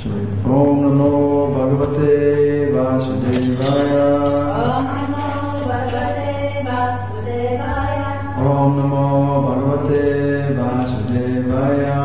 Sorry. Om Namo Bhagavate Vasudevaya. Om Namo Bhagavate Vasudevaya. Om Namo Bhagavate Vasudevaya.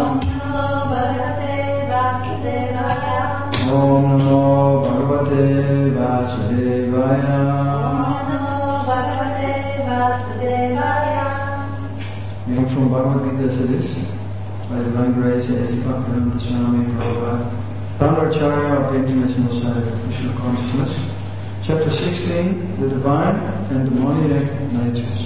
Om Namo Bhagavate Vasudevaya. Om Namo Bhagavate Vasudevaya. Reading from Bhagavad Gita as it is, by the Divine Grace A.C. Bhaktivedanta Swami Prabhupada, Founder Acharya of the International Society of Krishna Consciousness, Chapter 16, The Divine and Demoniac Natures.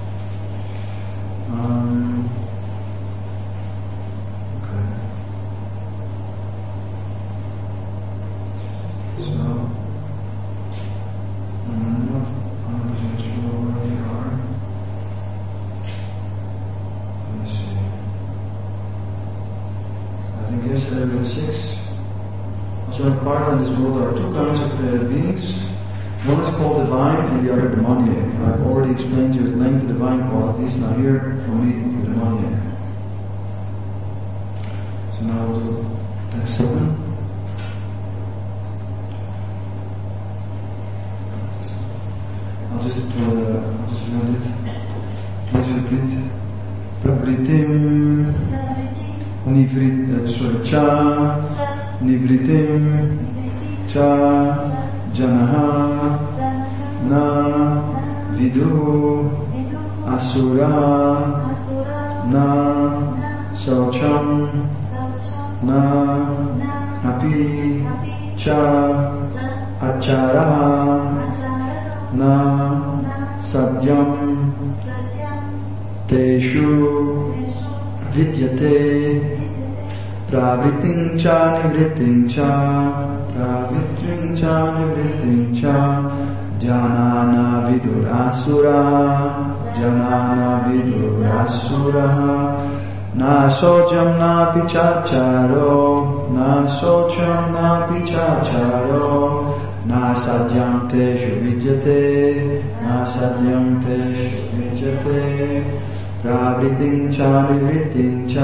Level 6. Also in part in this world there are two kinds of created beings. One is called divine and the other demoniac. I've already explained to you at length the divine qualities. Now here from me the demoniac. So now we'll do text 7. I'll just read it. Please repeat. Pravritim Cha Nivritim Cha Janaha Na Viduhu Asura Na Saucham Na Api Cha Acharaha Na Sadyam Teshu Vidyate Pravritin cha nivritin cha Pravritin cha nivritin cha Janana vidurasura Janana vidurasura Na sojam na pichacharo Na sojam na pichacharo Na sadyam teshu vidyate Na sadyam teshu vidyate Pravritin cha nivritin cha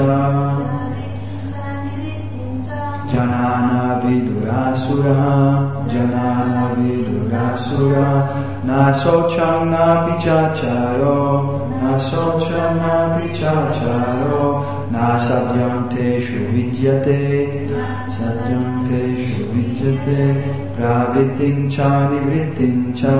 Janana vidurasura Janana vidurasura Na socham na pichacharo Na socham na pichacharo Na sadyam teshu vidyate Sadyam teshu vidyate Pravritin cha nivritin cha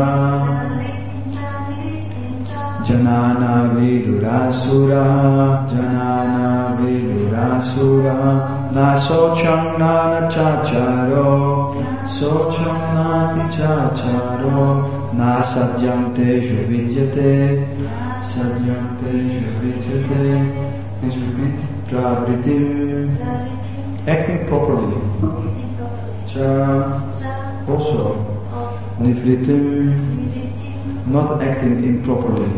Janana vidurasura Janana vidurasura Na socham na nachacharo Socham na pichacharo Na sadyam teshu vidyate Sadyam teshu vidyate. Please repeat. Pravritim acting properly. Cha also. Nivritim not acting improperly.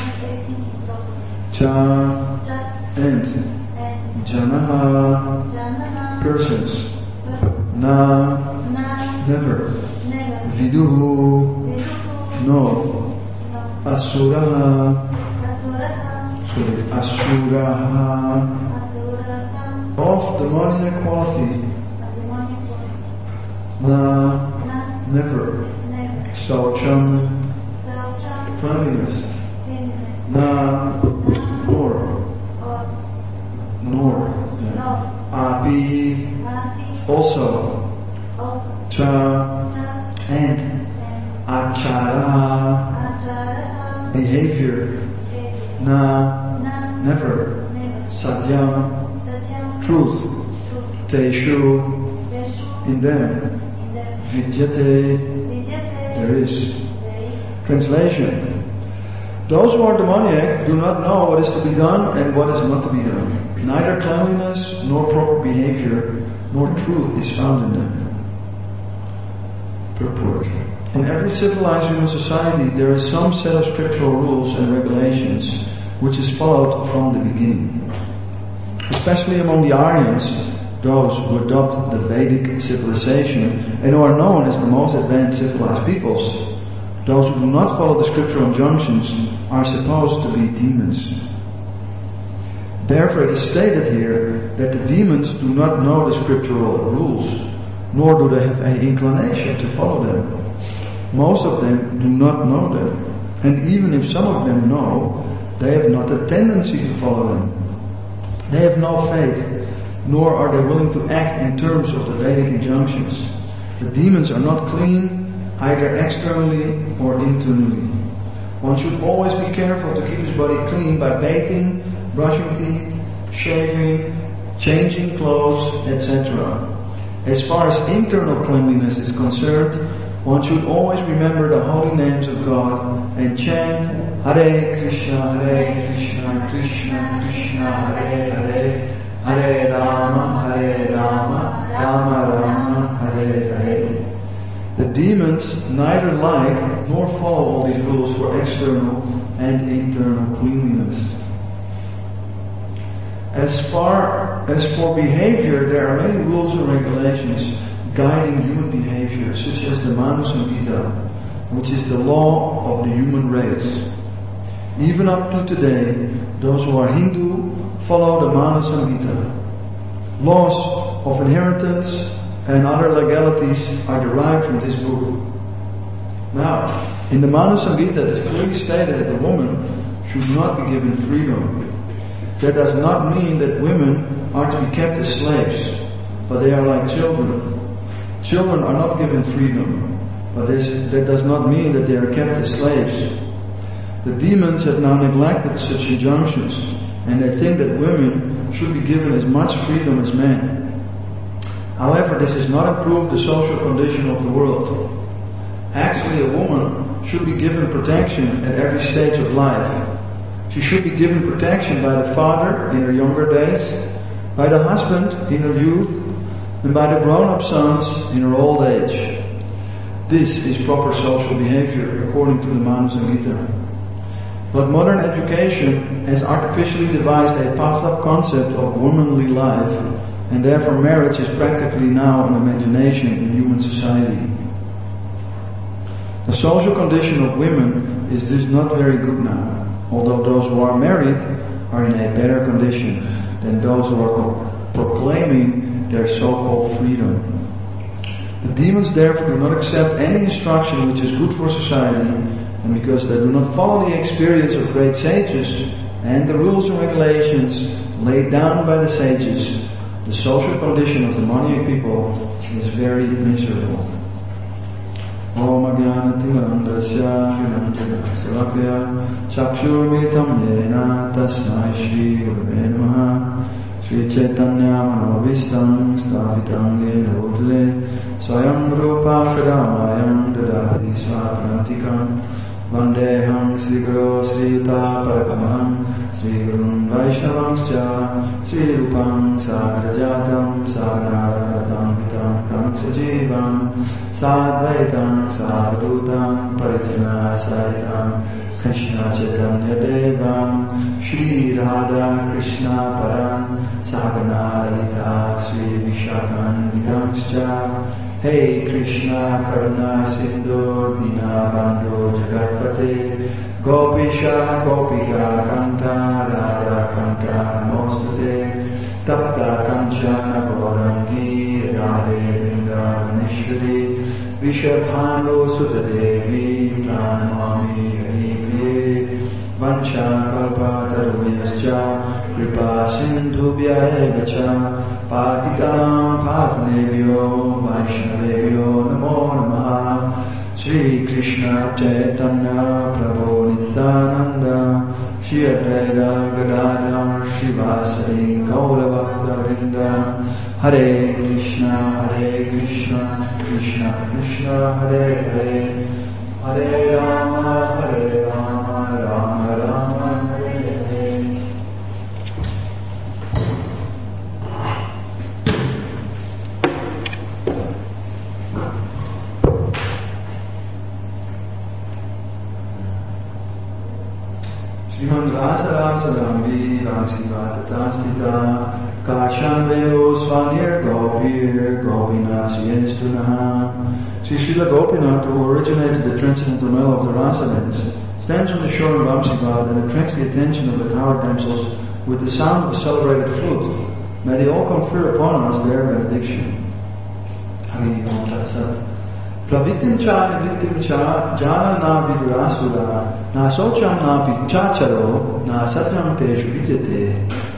Cha and Janaha persons. Na never. Viduhu no. Asuraha of demoniac quality. Na never. Saucham cleanliness. Na nor Api also. Cha and Achara behavior. Na never. Satyam truth. Teshu in them. Vidyate there is. Translation. Those who are demoniac do not know what is to be done and what is not to be done. Neither cleanliness nor proper behavior nor truth is found in them. Purport. In every civilized human society there is some set of scriptural rules and regulations which is followed from the beginning. Especially among the Aryans, those who adopt the Vedic civilization and who are known as the most advanced civilized peoples, those who do not follow the scriptural injunctions are supposed to be demons. Therefore it is stated here that the demons do not know the scriptural rules, nor do they have any inclination to follow them. Most of them do not know them, and even if some of them know, they have not a tendency to follow them. They have no faith, nor are they willing to act in terms of the Vedic injunctions. The demons are not clean, either externally or internally. One should always be careful to keep his body clean by bathing, brushing teeth, shaving, changing clothes, etc. As far as internal cleanliness is concerned, one should always remember the holy names of God and chant Hare Krishna, Krishna Krishna, Hare Hare, Hare Rama, Rama Rama, Hare Hare. The demons neither like nor follow all these rules for external and internal cleanliness. As far as for behavior, there are many rules and regulations guiding human behavior, such as the Manu Samhita, which is the law of the human race. Even up to today, those who are Hindu follow the Manu Samhita. Laws of inheritance and other legalities are derived from this book. Now, in the Manu Samhita it is clearly stated that the woman should not be given freedom. That does not mean that women are to be kept as slaves, but they are like children. Children are not given freedom, but that does not mean that they are kept as slaves. The demons have now neglected such injunctions, and they think that women should be given as much freedom as men. However, this has not improved the social condition of the world. Actually, a woman should be given protection at every stage of life. She should be given protection by the father in her younger days, by the husband in her youth, and by the grown-up sons in her old age. This is proper social behavior according to the Manu Samhita. But modern education has artificially devised a puffed-up concept of womanly life, and therefore marriage is practically now an imagination in human society. The social condition of women is thus not very good now, although those who are married are in a better condition than those who are proclaiming their so-called freedom. The demons therefore do not accept any instruction which is good for society, and because they do not follow the experience of great sages and the rules and regulations laid down by the sages, the social condition of the Manu people is very miserable. Om Ajnanatimandasya Vinamjana Salakya Chakshur Militam Yena Tasmai Shri Gurave Namaha Shri Chaitanya Manovistam Stavitam Yena Bhutale Swayam Rupa Kadamayam Dadati Swaparantikam Vandeham Sri Guru Sri Yuta Parakamaham Sri Gurun Vaishnavangscha Sri Rupam Sagrajatam Sagarakatam Vitam Tam Sajivam Sadvaitam Sadhutam Parijana Saitam Krishna Chaitanya Devam Shri Radha Krishna Param Sagana Lalita Sri Vishakan Vidangscha Hey Krishna Karuna Sindhu Dina Bandhu Jagatpate Gopisha Gopika Kanta Radha Kanta Namostute Tapta Kanchana Gaurangi Radhe Vrindavaneshwari Vishabhanu Sutadevi Pranamami Haripriye Vancha Kalpa Taruvayascha Kripa Sindhubhya Evacha Patitanam Bhavanebhyo Vaishnavebhyo Namo Namaha Shri Krishna Chaitanya Prabhu Nityananda Shri Advaita Gadadhar Shivasari Gaura Bhakta Vrinda Hare Krishna Krishna Krishna Hare Hare Hare Rama Rama Rama Hare Hare. Srimad Rasa Rasa Ramvi Vasi Vatatastita Karshan Veo Svanir Gopir Gopinath Yestunaha. Sri Srila Gopinath, who originated the transcendental mellow of the Rasa dance, stands on the shore of Vamsivad and attracts the attention of the cowherd damsels with the sound of a celebrated flute. May they all confer upon us their benediction. Hari Om Tat Sat. Pravittim cha nivrittim cha jana na vidurasura na socham na pichacharo na satyam te shuvidyate.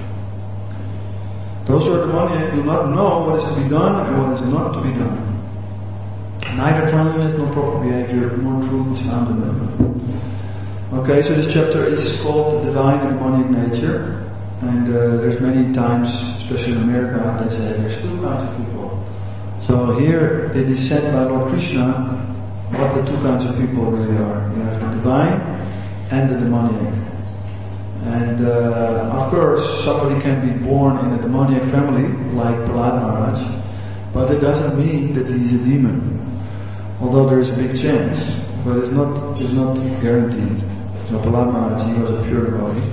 Those who are demoniac do not know what is to be done and what is not to be done. Neither cleanliness nor proper behavior nor truth is found in them. Okay, so this chapter is called the divine and demonic nature, and there's many times, especially in America, they say there's two kinds of people. So here it is said by Lord Krishna what the two kinds of people really are. You have the divine and the demoniac. And of course, somebody can be born in a demoniac family, like Prahlad Maharaj, but it doesn't mean that he's a demon. Although there is a big chance, but it's not guaranteed. So Prahlad Maharaj, he was a pure devotee.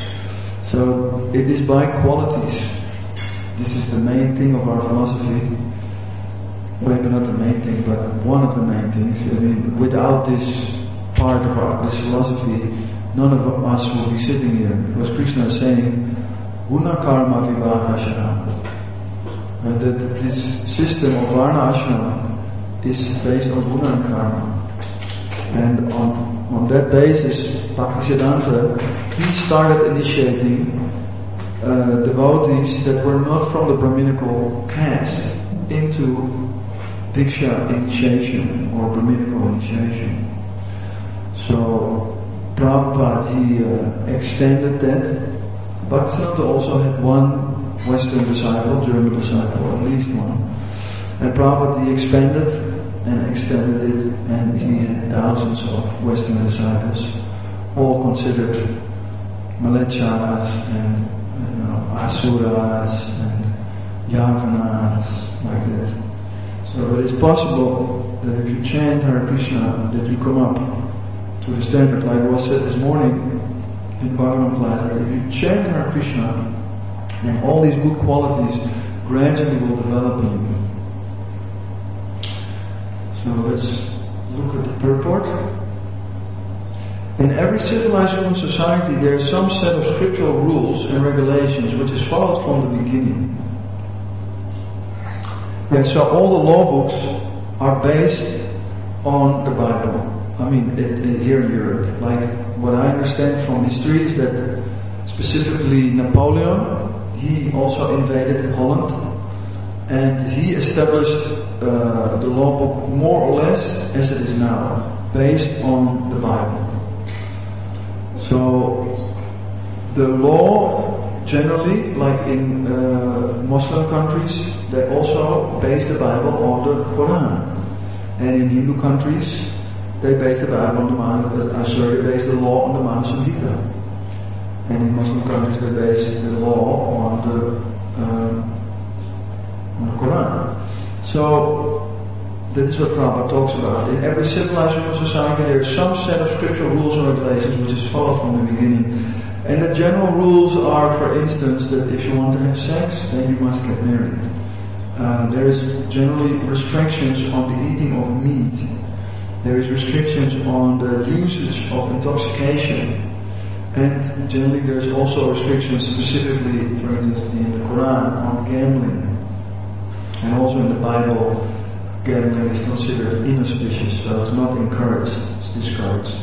So it is by qualities. This is the main thing of our philosophy. Maybe not the main thing, but one of the main things. I mean, without this part of this philosophy, none of us will be sitting here. Because Krishna is saying, Guna Karma Vibhakashana. And that this system of Varna Ashram is based on Guna and Karma. And on that basis, Bhaktisiddhanta, he started initiating devotees that were not from the Brahminical caste into Diksha initiation or Brahminical initiation. So Prabhupada, he extended that. Bhaktisiddhanta also had one Western disciple, German disciple, at least one. And Prabhupada, he expanded and extended it, and he had thousands of Western disciples, all considered Malechas and Asuras and Yavanas, like that. So, but it's possible that if you chant Hare Krishna, that you come up to the standard, like was said this morning in Bhagavan Plaza. If you chant Hare Krishna, then all these good qualities gradually will develop in you. So let's look at the purport. In every civilized human society, there is some set of scriptural rules and regulations which is followed from the beginning. Yeah, so all the law books are based on the Bible. I mean, here in Europe. Like, what I understand from history is that specifically Napoleon, he also invaded Holland, and he established the law book more or less as it is now, based on the Bible. So the law generally, like in Muslim countries, they also base the Bible on the Quran, and in Hindu countries they base the Bible on they base the law on the Manu Samhita, and in Muslim countries they base the law on the Quran. So that is what Prabhupada talks about. In every civilized human society there is some set of scriptural rules and regulations which is followed from the beginning. And the general rules are, for instance, that if you want to have sex, then you must get married. There is generally restrictions on the eating of meat. There is restrictions on the usage of intoxication. And generally there's also restrictions specifically, for instance, in the Quran on gambling. And also in the Bible, gambling is considered inauspicious, so it's not encouraged, it's discouraged.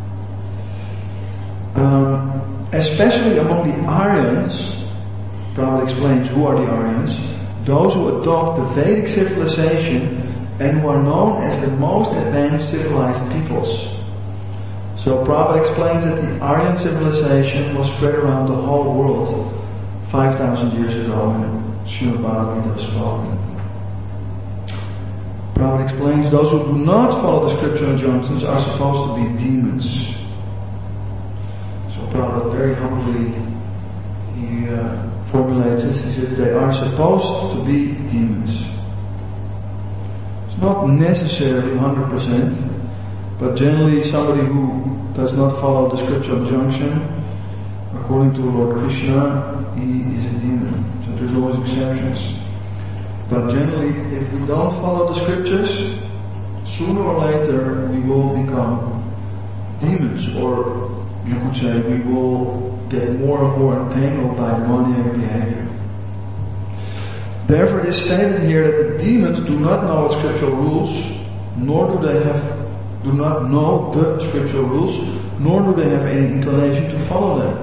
Especially among the Aryans, Prabhupada explains who are the Aryans, those who adopt the Vedic civilization and who are known as the most advanced civilized peoples. So Prabhupada explains that the Aryan civilization was spread around the whole world 5,000 years ago when Srimad Bhagavad Gita was spoken. Prabhupada explains those who do not follow the scriptural injunctions are supposed to be demons. So Prabhupada very humbly he formulates this. He says they are supposed to be demons. It's not necessarily 100%, but generally somebody who does not follow the scriptural injunction, according to Lord Krishna, he is a demon. So there's always exceptions. But generally, if we don't follow the scriptures, sooner or later we will become demons, or you could say we will get more and more entangled by demoniac behavior. Therefore, it is stated here that the demons do not know its scriptural rules, nor do not know the scriptural rules, nor do they have any inclination to follow them.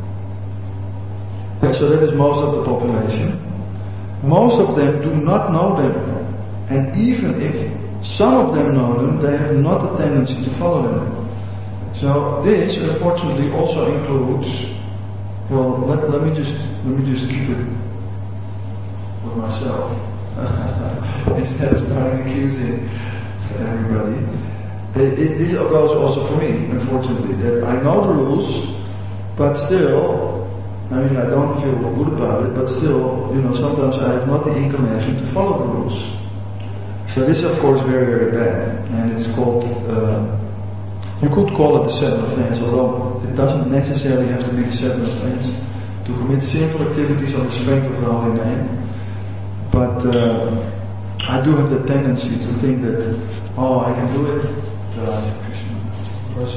Okay, so that is most of the population. Most of them do not know them, and even if some of them know them, they have not a tendency to follow them. So this, unfortunately, also includes. Well, let me just keep it for myself instead of starting accusing everybody. This goes also for me, unfortunately, that I know the rules, but still, I don't feel good about it, but still, sometimes I have not the inclination to follow the rules. So this is, of course, very, very bad, and it's called, you could call it the seventh offense, although it doesn't necessarily have to be the seventh offense, to commit sinful activities on the strength of the holy name. But I do have the tendency to think that, I can do it. Because,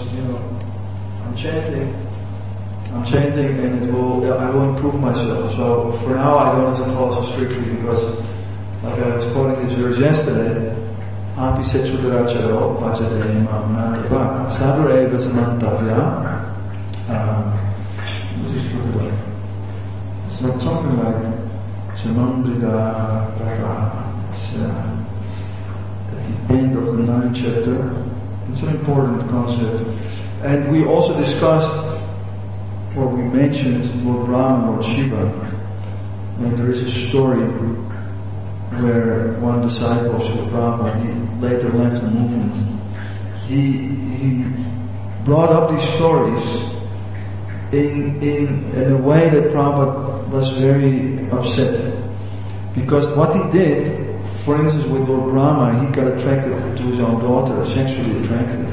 I'm chanting and I will improve myself. So for now I don't have to follow so strictly because, like I was quoting this verse yesterday, Api Sechuduracharo Vajade Mamanakabak Sadure Vasamantavya. It's not something like Chamandrida Raga. It's at the end of the 9th chapter. It's an important concept. And we also discussed, or we mentioned Lord Brahma, Lord Shiva. And there is a story where one disciple of Lord Brahma, he later left the movement. He brought up these stories in a way that Prabhupada was very upset. Because what he did, for instance, with Lord Brahma, he got attracted to his own daughter, sexually attracted.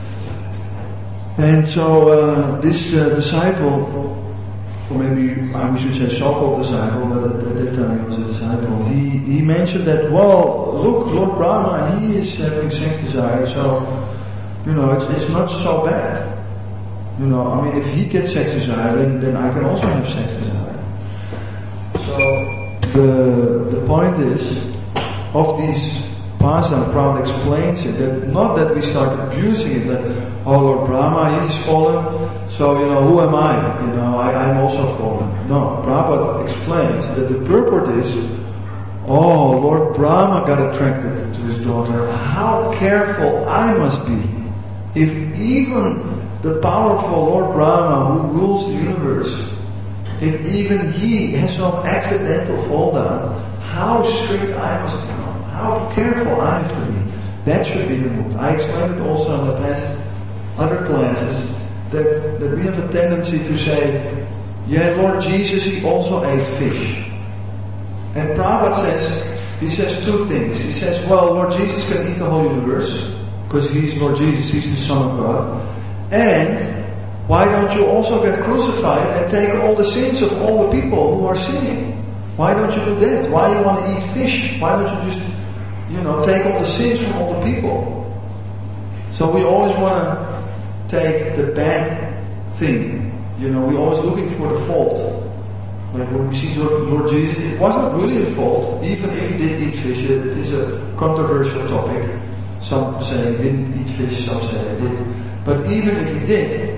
And so this disciple, or maybe we should say so-called disciple, but at that time he was a disciple, he mentioned that, well, look, Lord Brahma, he is having sex desire, so, it's not so bad. If he gets sex desire, then I can also have sex desire. So, the point is, of these passages, Prabhupada explains it, that not that we start abusing it, that, Lord Brahma, he's fallen, so, who am I? I'm also fallen. No, Prabhupada explains that the purport is, Lord Brahma got attracted to his daughter. How careful I must be. If even the powerful Lord Brahma who rules the universe, if even he has some accidental fall down, how strict I must become, how careful I have to be. That should be removed. I explained it also in the past other classes, that we have a tendency to say, Lord Jesus, he also ate fish. And Prabhupada says two things. He says, well, Lord Jesus can eat the whole universe, because he's Lord Jesus, he's the Son of God. And why don't you also get crucified and take all the sins of all the people who are sinning? Why don't you do that? Why do you want to eat fish? Why don't you just, take all the sins from all the people? So we always want to take the bad thing. We're always looking for the fault. Like when we see Lord Jesus, it was not really a fault, even if he did eat fish. It is a controversial topic. Some say he didn't eat fish, some say he did. But even if he did,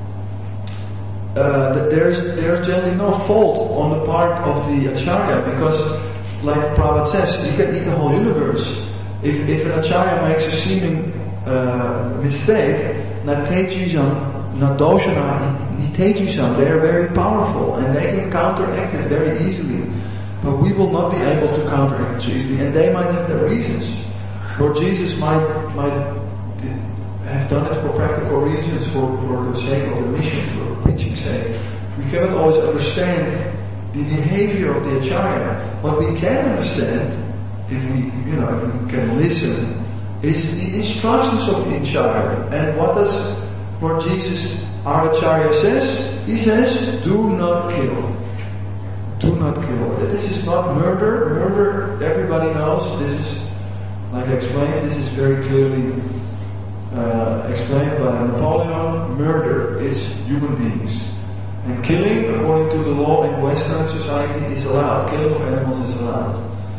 there's generally no fault on the part of the Acharya, because, like Prabhupada says, you can eat the whole universe. If an Acharya makes a seeming mistake, they are very powerful and they can counteract it very easily. But we will not be able to counteract it so easily, and they might have their reasons. Lord Jesus might have done it for practical reasons, for the sake of the mission, for the preaching sake. We cannot always understand the behavior of the Acharya. What we can understand, if we can listen, is the instructions of the Acharya. And what does Lord Jesus, our Acharya, says? He says, do not kill. Do not kill. This is not murder. Murder, everybody knows. This is, like I explained, this is very clearly explained by Napoleon. Murder is human beings. And killing, according to the law in Western society, is allowed. Killing of animals is allowed.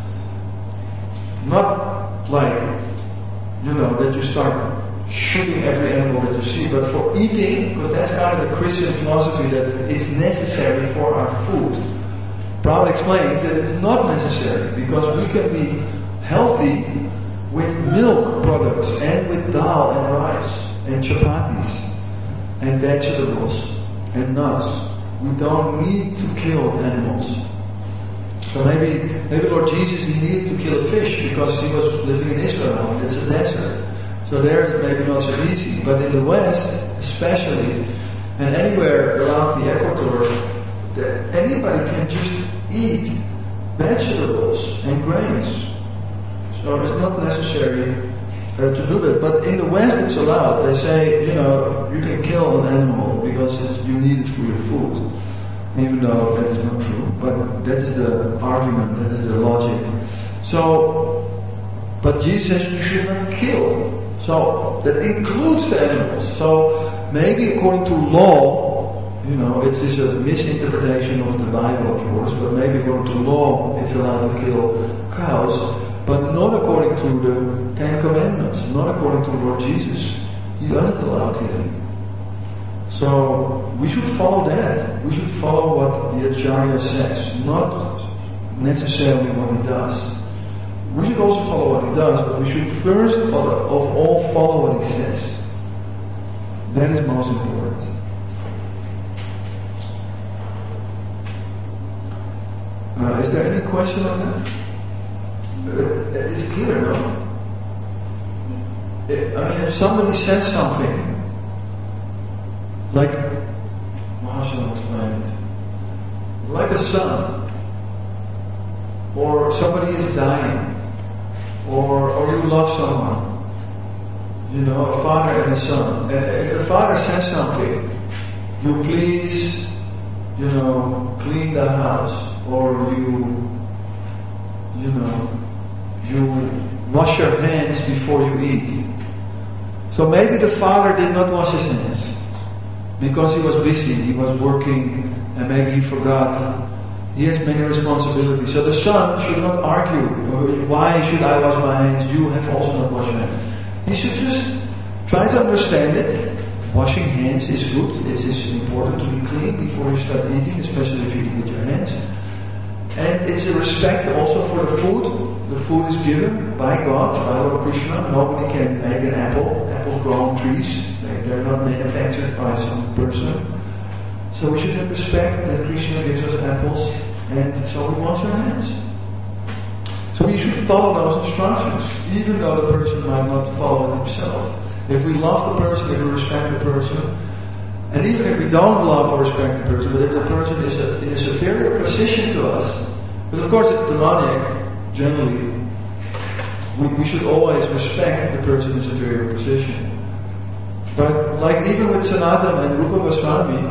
Not like, that you start shooting every animal that you see, but for eating, because that's kind of the Christian philosophy that it's necessary for our food. Prabhupada explains that it's not necessary, because we can be healthy with milk products and with dal and rice and chapatis and vegetables and nuts. We don't need to kill animals. So maybe Lord Jesus, he needed to kill a fish because he was living in Israel and it's a desert. So there it's maybe not so easy. But in the West, especially, and anywhere around the equator, anybody can just eat vegetables and grains. So it's not necessary to do that. But in the West it's allowed. They say, you can kill an animal because you need it for your food. Even though that is not true. But that is the argument, that is the logic. So, but Jesus says you should not kill. So that includes the animals. So maybe according to law, it is a misinterpretation of the Bible, of course, but maybe according to law it's allowed to kill cows, but not according to the Ten Commandments, not according to Lord Jesus. He doesn't allow killing. So we should follow that. We should follow what the Acharya says, not necessarily what he does. We should also follow what he does, but we should first of all follow what he says. That is most important. Is there any question on that? It's clear, no? If somebody says something, like, how shall I explain it? Like a son, or somebody is dying, or you love someone, a father and a son. And if the father says something, you please, clean the house, or you wash your hands before you eat. So maybe the father did not wash his hands because he was busy, he was working, and maybe he forgot. He has many responsibilities. So the son should not argue, why should I wash my hands? You have also not washed your hands. He should just try to understand it. Washing hands is good. It is important to be clean before you start eating, especially if you eat with your hands. And it's a respect also for the food. The food is given by God, by Lord Krishna. Nobody can make an apple. Apples grow on trees. They're not manufactured by some person. So we should have respect that Krishna gives us apples, and so we wash our hands. So we should follow those instructions, even though the person might not follow it himself. If we love the person, if we respect the person, and even if we don't love or respect the person, but if the person is in a superior position to us, because of course it's demoniac, generally, we should always respect the person in a superior position. But like even with Sanatana and Rupa Goswami,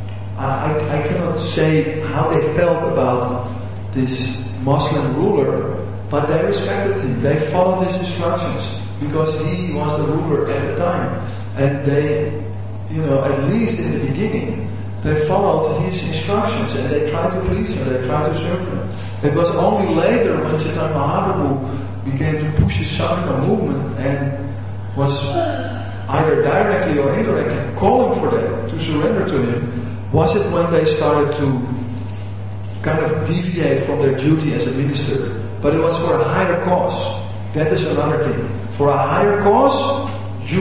I cannot say how they felt about this Muslim ruler, but they respected him. They followed his instructions because he was the ruler at the time. And they, at least in the beginning, they followed his instructions and they tried to please him, they tried to serve him. It was only later when Chaitanya Mahaprabhu began to push his Sankirtan movement and was either directly or indirectly calling for them to surrender to him, was it when they started to kind of deviate from their duty as a minister. But it was for a higher cause. That is another thing. For a higher cause, you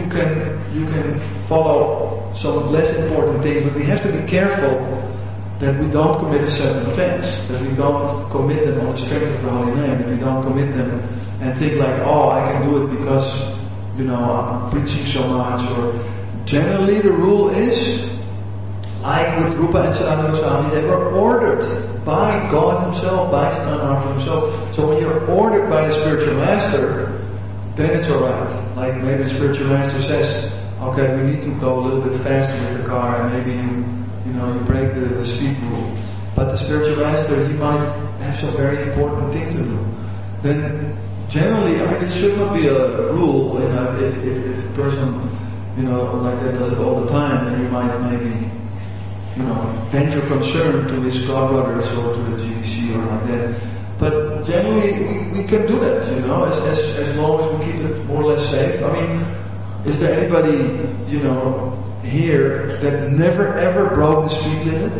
can follow some less important things, but we have to be careful that we don't commit a certain offense, that we don't commit them on the strength of the holy name, that we don't commit them and think like, I can do it because, I'm preaching so much. Or generally the rule is, like with Rupa and Sanatana Goswami, they were ordered by God Himself, by Chaitanya Mahaprabhu Himself. So when you're ordered by the spiritual master, then it's alright. Like maybe the spiritual master says, okay, we need to go a little bit faster with the car, and maybe you break the speed rule. But the spiritual master, he might have some very important thing to do. Then generally, it should not be a rule. If a person, like that does it all the time, then you might maybe, vent your concern to his God brothers or to the GBC or like that. But generally, we can do that, as long as we keep it more or less safe. I mean, is there anybody, here that never ever broke the speed limit?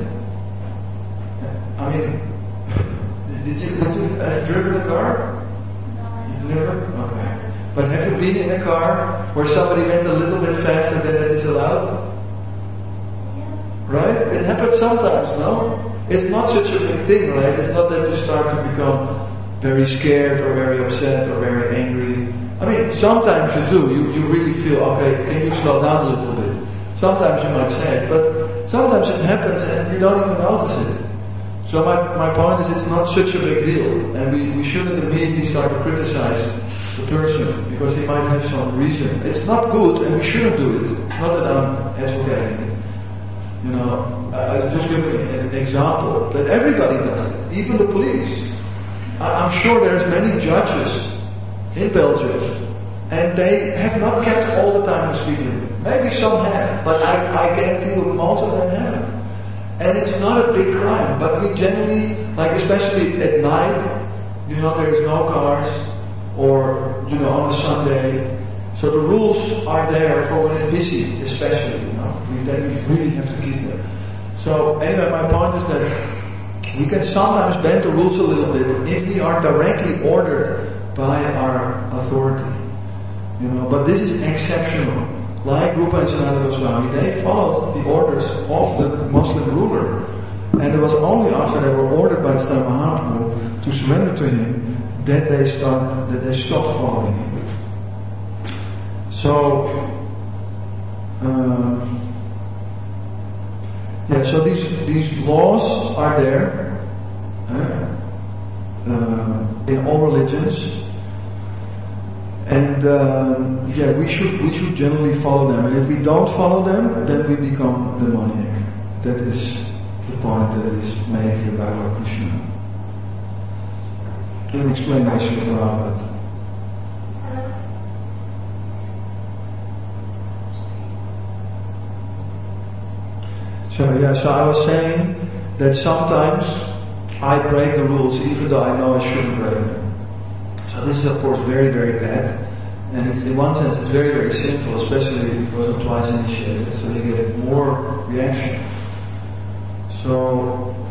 I mean, did you have driven a car? Never? Okay. But have you been in a car where somebody went a little bit faster than it is allowed? Right? It happens sometimes, no? It's not such a big thing, right? It's not that you start to become very scared or very upset or very angry. I mean, sometimes you do. You really feel, okay, can you slow down a little bit? Sometimes you might say it, but sometimes it happens and you don't even notice it. So my point is, it's not such a big deal, and we shouldn't immediately start to criticize the person because he might have some reason. It's not good, and we shouldn't do it. Not that I'm advocating it. I'll just give an example that everybody does it, even the police. I'm sure there's many judges in Belgium, and they have not kept all the time the speed limit. Maybe some have, but I guarantee you most of them haven't. And it's not a big crime, but we generally, especially at night, there's no cars, or, on a Sunday. So the rules are there for when it's busy, especially, Then we really have to keep them. So anyway, my point is that we can sometimes bend the rules a little bit if we are directly ordered by our authority. But this is exceptional. Like Rupa and Sanatana Goswami, they followed the orders of the Muslim ruler. And it was only after they were ordered by Chaitanya Mahaprabhu to surrender to him that they stopped following him. So, so these laws are there in all religions. And we should generally follow them. And if we don't follow them, then we become demoniac. That is the point that is made here by Lord Krishna. In explanation of Prabhupada. So I was saying that sometimes I break the rules even though I know I shouldn't break them. So this is of course very, very bad. And it's in one sense it's very, very sinful, especially because I'm twice initiated, so you get more reaction. So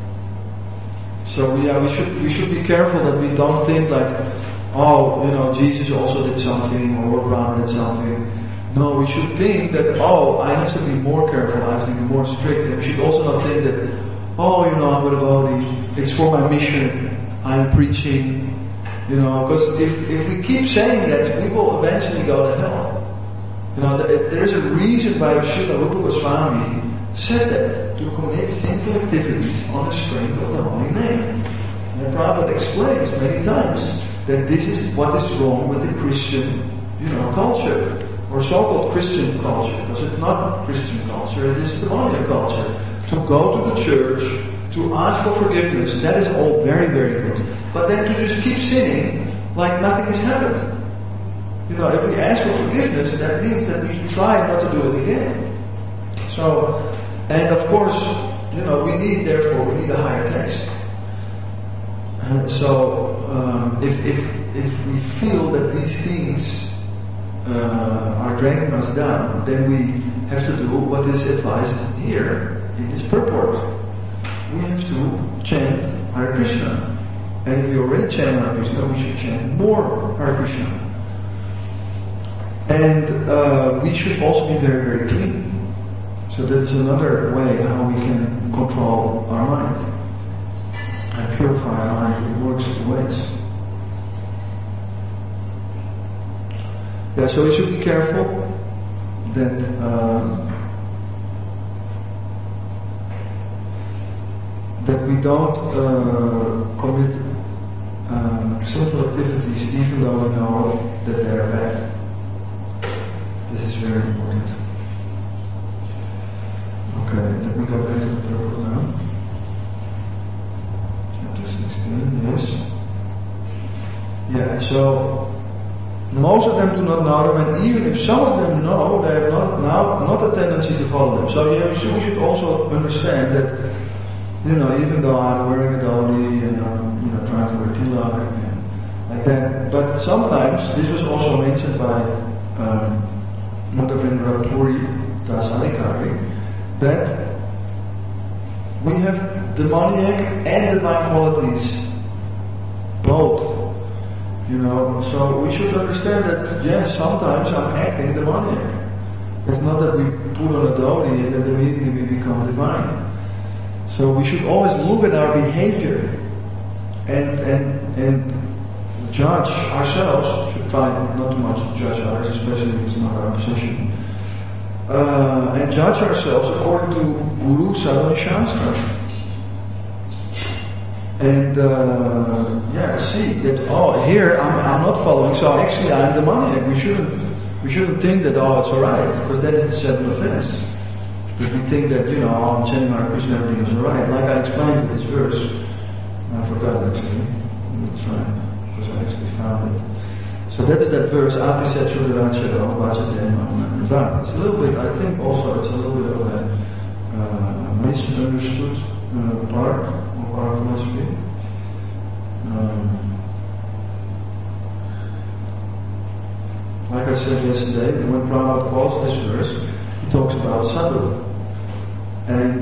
we should be careful that we don't think like, Jesus also did something, or Brahma did something. No, we should think that, I have to be more careful, I have to be more strict. And we should also not think that, I'm a devotee, it's for my mission, I'm preaching. Because if we keep saying that, we will eventually go to hell. There is a reason why Srila Rupa Goswami said that, to commit sinful activities on the strength of the holy name. And Prabhupada explains many times that this is what is wrong with the Christian, culture, or so-called Christian culture, because it's not Christian culture, it is demoniac culture. To go to the church, to ask for forgiveness, that is all very, very good. But then to just keep sinning like nothing has happened. If we ask for forgiveness, that means that we try not to do it again. So, and of course, we need a higher taste. If we feel that these things are dragging us down, then we have to do what is advised here in this purport. We have to chant Hare Krishna. And if we already chant Hare Krishna, we should chant more Hare Krishna. And we should also be very, very clean. So that is another way how we can control our mind and purify our mind in works of ways. So we should be careful that we don't commit sinful activities even though we know that they are bad. This is very important. Okay, let me go back to the purport now. Chapter 16, yes. So Most of them do not know them, and even if some of them know, they have not a tendency to follow them. So yeah, we should also understand that, even though I'm wearing a dhoti and I'm trying to wear tilak and like that, but sometimes this was also mentioned by Madhavendra Puri Das Adhikari, that we have demoniac and divine qualities, both. So we should understand that, yes, sometimes I'm acting demoniac. It's not that we put on a dhoti and that immediately we become divine. So we should always look at our behavior and judge ourselves. Should try not too much to judge others, especially if it's not our position. And judge ourselves according to Guru, Sadhu, and Shastra. And see that here I'm not following, so actually I'm demoniac. We shouldn't think that it's alright, because that is the seventh offense. But we think that I'm chanting Hare Krishna, everything is alright. Like I explained with this verse, I forgot actually. Let's try, because I actually found it. So that is that verse. Apisat Shuddharacharo Vajate. It's a little bit. I think also it's a little bit of a misunderstood part of our philosophy. Like I said yesterday, when Prabhupada quotes this verse, he talks about sadhu, and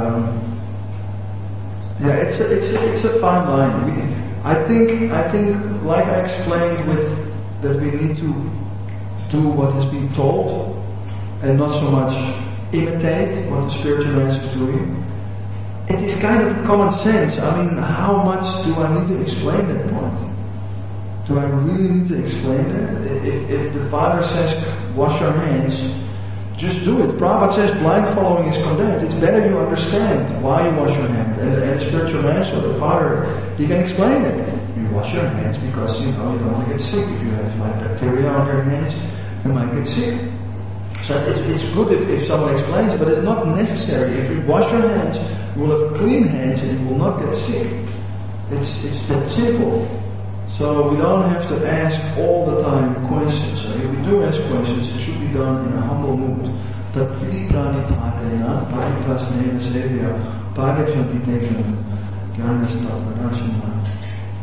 it's a fine line. I think, like I explained, that we need to do what has been told, and not so much imitate what the spiritual master is doing. It is kind of common sense. I mean, how much do I need to explain that point? Do I really need to explain that? If the Father says, wash your hands, just do it. Prabhupada says blind following is condemned. It's better you understand why you wash your hands. And the spiritual master, the Father, he can explain it. You wash your hands because you don't want to get sick. If you have bacteria on your hands, you might get sick. So it's good if someone explains, but it's not necessary. If you wash your hands, you will have clean hands and you will not get sick. It's that simple. So we don't have to ask all the time questions. So if we do ask questions, it should be done in a humble mood. Tat vidi prani patena, pariprasnena sevya, parikshantitekena, jnanastavadarshana.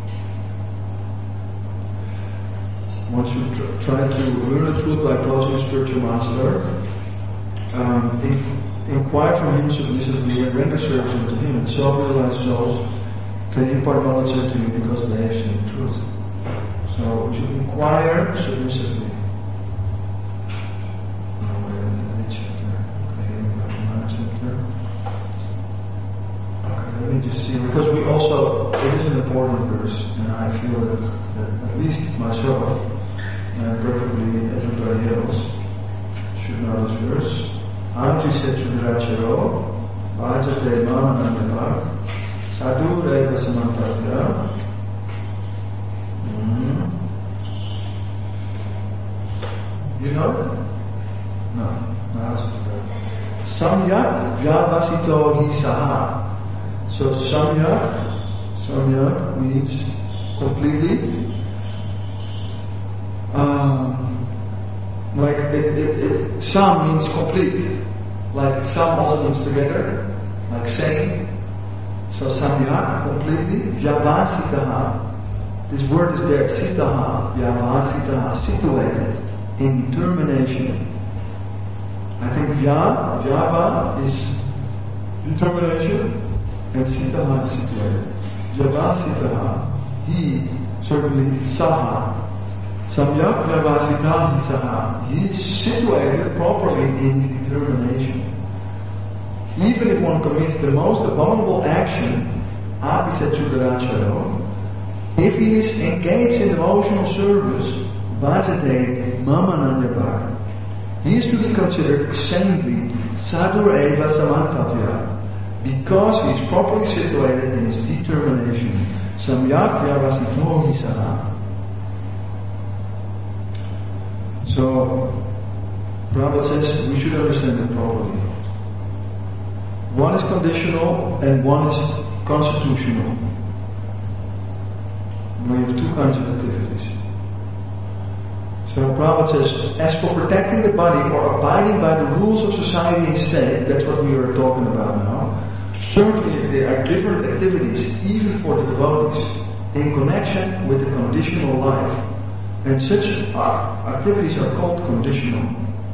One should try to learn the truth by approaching a spiritual master. Inquire from him submissively and render service unto him. The self-realized souls can impart knowledge to you because they have seen the truth. So we should inquire submissively. Let me just see, because we also, it is an important verse, and I feel that at least myself, and preferably everybody else, should know this verse. Apisat Shuddharacharo Vajate Mananandava Sadhu Reva Samantavya. You know it? No. Samyak Vyavasito Hi Saha. So Samyak means completely. Sam means complete. Like sam also means together, like same. So samyak, completely. Vyavasitaha. This word is there. Sitaha. Vyavasitaha. Situated. In determination. I think Vyava is determination. And sitaha is situated. Vyavasitaha. He, certainly, saha. Samyak Vyavasitahi saha. He is situated properly in his determination. Even if one commits the most abominable action, Apisat Shuddharacharo, if he is engaged in devotional service, Vajate Mamananyabhar, he is to be considered saintly, Sadhu Eva Samantavya, because he is properly situated in his determination. Samyak Vyavasitohi saha. So, Prabhupada says we should understand it properly. One is conditional and one is constitutional. We have two kinds of activities. So Prabhupada says, as for protecting the body or abiding by the rules of society and state, that's what we are talking about now, certainly there are different activities, even for the devotees, in connection with the conditional life. And such activities are called conditional.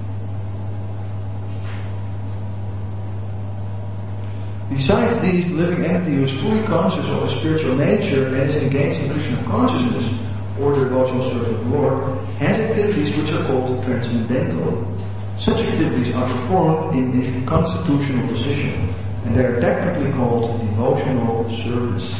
Besides these, the living entity who is fully conscious of his spiritual nature and is engaged in Krishna consciousness or the devotional service of the Lord, has activities which are called transcendental. Such activities are performed in this constitutional position, and they are technically called devotional service.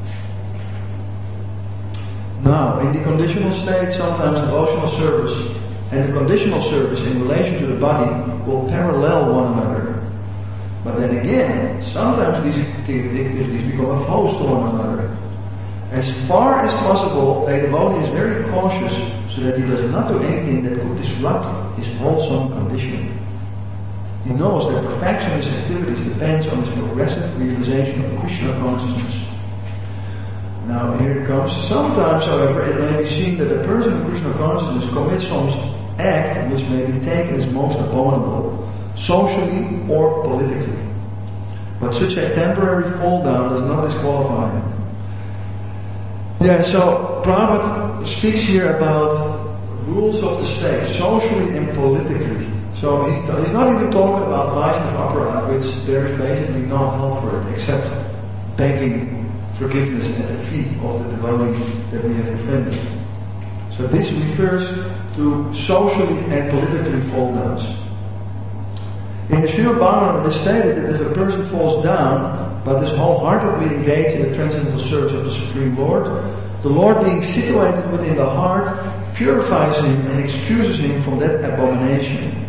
Now, in the conditional state, sometimes devotional service and the conditional service in relation to the body will parallel one another. But then again, sometimes these activities become opposed to one another. As far as possible, a devotee is very cautious so that he does not do anything that could disrupt his wholesome condition. He knows that perfection of his activities depends on his progressive realization of Krishna consciousness. Now here it comes. Sometimes, however, it may be seen that a person in Krishna consciousness commits some act which may be taken as most abominable, socially or politically. But such a temporary fall down does not disqualify him. Yeah, so Prabhupada speaks here about rules of the state, socially and politically. So he's not even talking about Vaishnava aparat, which there is basically no help for it, except begging forgiveness at the feet of the devotee that we have offended. So this refers to socially and politically fall downs. In the Srimad Bhagavatam, it is stated that if a person falls down, but is wholeheartedly engaged in the transcendental service of the Supreme Lord, the Lord, being situated within the heart, purifies him and excuses him from that abomination.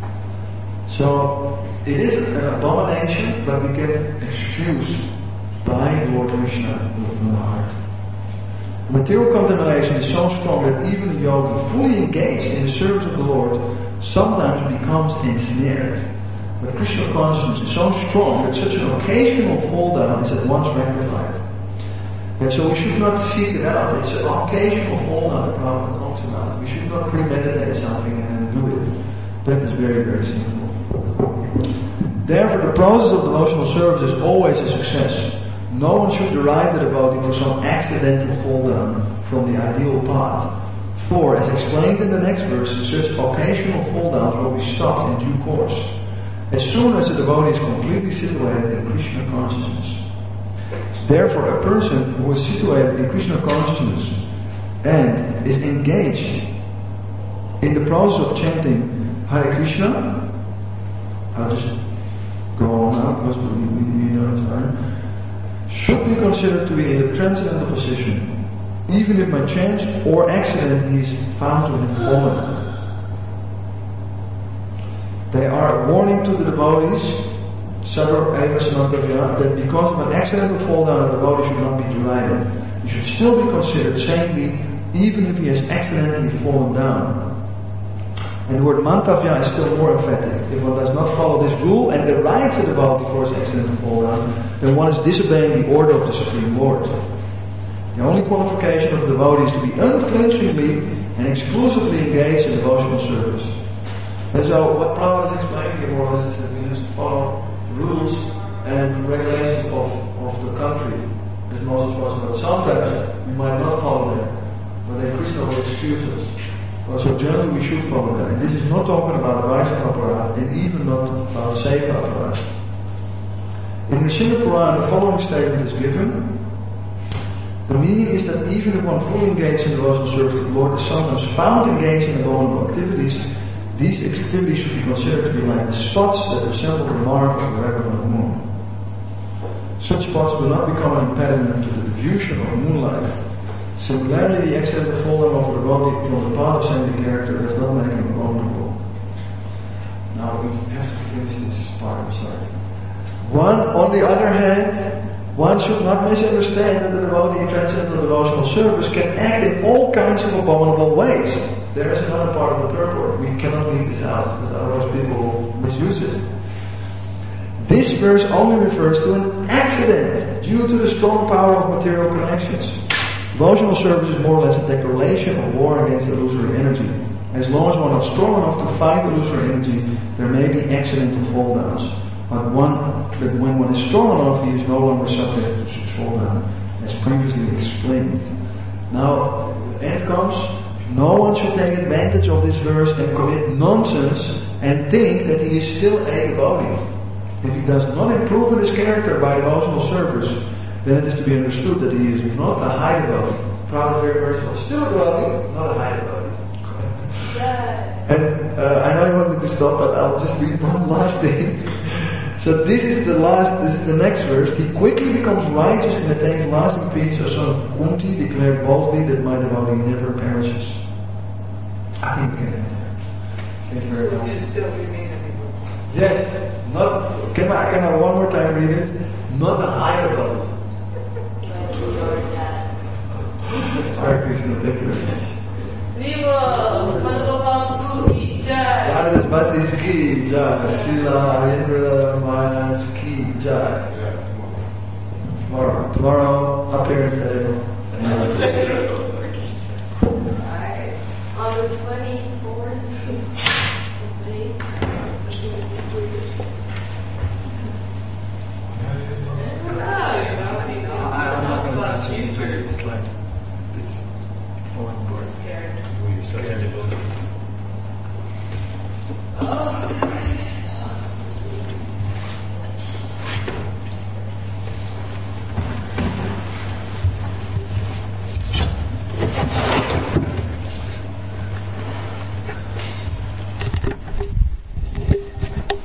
So, it is an abomination, but we get excused by Lord Krishna within the heart. Material contamination is so strong that even a yogi fully engaged in the service of the Lord sometimes becomes ensnared. But Krishna consciousness is so strong that such an occasional fall down is at once rectified. And so we should not seek it out. It's an occasional fall down that Prabhupada talks about. We should not premeditate something and do it. That is very, very sinful. Therefore, the process of devotional service is always a success. No one should deride the devotee for some accidental fall down from the ideal path. For, as explained in the next verse, such occasional fall downs will be stopped in due course, as soon as the devotee is completely situated in Krishna consciousness. Therefore, a person who is situated in Krishna consciousness and is engaged in the process of chanting Hare Krishna, I'll just go on now because we don't have time, should be considered to be in the transcendental position, even if by chance or accident he is found to have fallen. They are a warning to the devotees, Sadhur Eva Sanantavya, that because of an accidental fall down, a devotee should not be derided. He should still be considered saintly, even if he has accidentally fallen down. And the word mantavya is still more emphatic. If one does not follow this rule and derides a devotee for his accidental fall down, then one is disobeying the order of the Supreme Lord. The only qualification of the devotee is to be unflinchingly and exclusively engaged in devotional service. And so what Prabhupada is explaining here more or less is that we have to follow rules and regulations of the country as much as possible. Sometimes we might not follow them, but then Krishna will excuse us. So generally we should follow that. And this is not talking about Vaishnava aparat and even not about Seva aparat. In the Srimad Purana, the following statement is given. The meaning is that even if one fully engaged in devotional service to the Lord is sometimes found engaged in abominable activities, these activities should be considered to be like the spots that resemble the mark of the regular moon. Such spots will not become an impediment to the diffusion of moonlight. Similarly, the accidental falling of the devotee from the path of saintly character does not make him abominable. Now we have to finish this part, I'm sorry. On the other hand, one should not misunderstand that the devotee in transcendental devotional service can act in all kinds of abominable ways. There is another part of the purport. We cannot leave this out, because otherwise people will misuse it. This verse only refers to an accident due to the strong power of material connections. Devotional service is more or less a declaration of war against illusory energy. As long as one is not strong enough to fight illusory energy, there may be accidental fall downs. But when one is strong enough, he is no longer subject to such fall down, as previously explained. Now, the end comes. No one should take advantage of this verse and commit nonsense and think that he is still a devotee. If he does not improve in his character by devotional service, then it is to be understood that he is not a high devotee. Probably very merciful. Still a devotee, not a high devotee. And I know you want me to stop, but I'll just read one last thing. So this is the next verse. He quickly becomes righteous and attains lasting peace. A son of Kunti declared boldly that my devotee never perishes. I think we can end there. Thank you very much. So you still remain a devotee. Yes. Can I one more time read it? Not a high devotee. Hare Krishna, thank you very much. Viva Madhava Ki Jai. Radha Basi ki jai. Srila Harendra Maharaj ki jai. Tomorrow, appearance day. On the 24th of May,